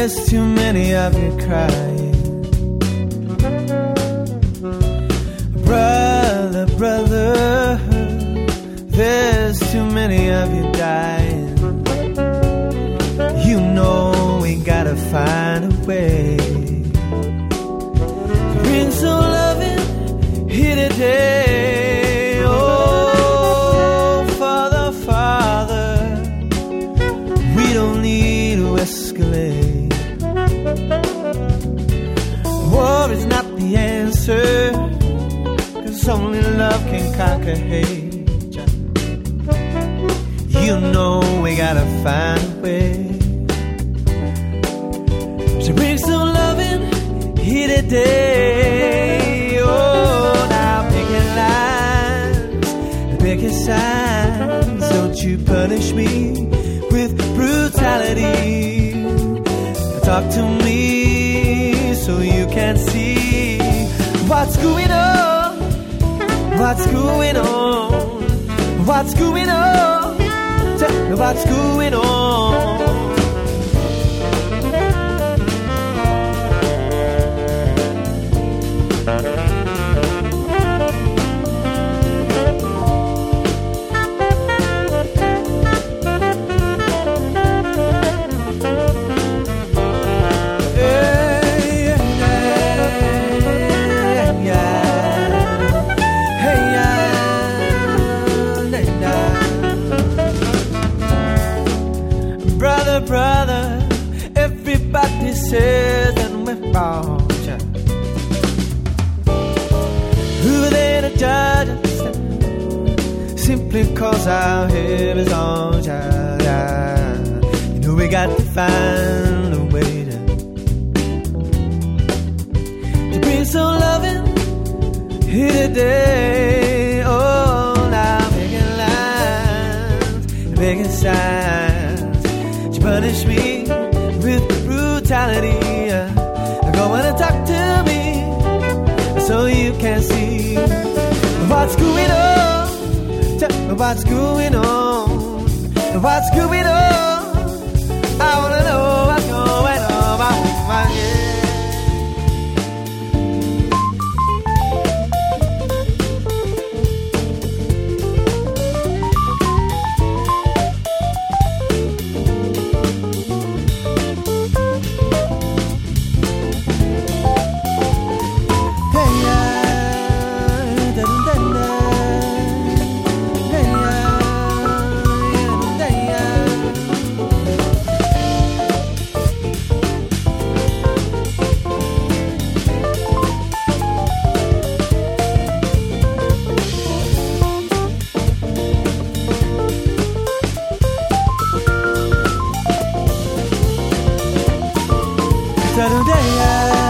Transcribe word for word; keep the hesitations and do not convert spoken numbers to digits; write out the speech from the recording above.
There's too many of you crying. Brother, brother, there's too many of you dying. You know we gotta find a way to bring some loving here today. Oh, Father, Father, we don't need to escalate. War is not the answer, 'cause only love can conquer hate. You know we gotta find a way to bring some loving here today. Oh, now picking lines, picking signs. Don't you punish me with brutality. Talk to me so you can see what's going on, what's going on, what's going on. Tell me what's going on. Brother, everybody says that we're wrong. Who are they to judge us? Simply cause our head is on. You know we got to find a way to, to bring some loving here today. Oh, now making lines, making signs. Punish me with brutality. Go on and talk to me so you can see what's going on. Tell me what's going on. What's going on? I wanna know what's going on. My, yeah. Saturday.